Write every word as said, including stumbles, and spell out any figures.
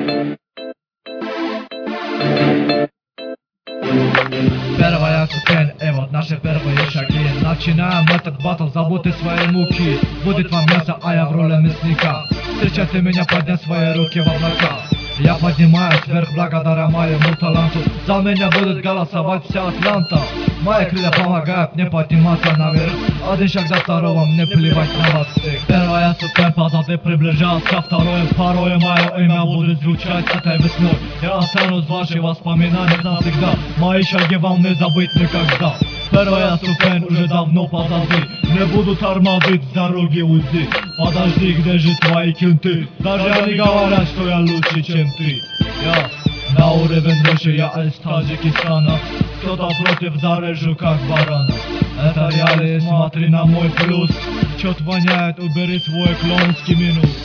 Первая ступень, и вот наши первые шаги. Начинаем этот батл, забудьте свои муки. Будет вам мясо, а я в роли мясника. Встречайте меня, поднять свои руки в облака. Я поднимаюсь вверх благодаря моему таланту. За меня будет голосовать вся Атланта. Мои крылья помогают мне подниматься наверх. Один шаг до второго, мне плевать на вас всех. Первая ступень позади приближается, второе порой мое имя будет звучать этой весной. Я останусь в ваших воспоминаниях навсегда. Мои шаги вам не забыть никогда. Первая ступень уже давно позади. Не буду тормозить, с дороги уйди. Подожди, где же твои кенты? Даже они говорят, что я лучше, чем ты. Я на уровень выше, я из Таджикистана. Кто-то против, зарежу как барана. Это реалии, смотри на мой плюс. Чё воняет, убери свой клоунский минус.